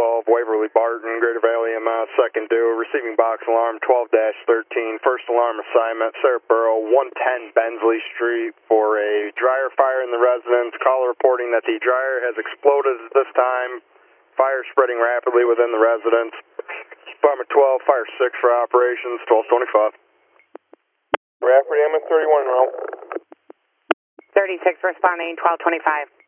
12, Waverly Barton, Greater Valley MS, second due, receiving box alarm 12-13, first alarm assignment, Sarah Burrow, 110 Bensley Street for a dryer fire in the residence. Caller reporting that the dryer has exploded at this time, fire spreading rapidly within the residence. Department 12, fire 6 for operations, 1225. Radford Ambulance 31, route. 36 responding, 1225.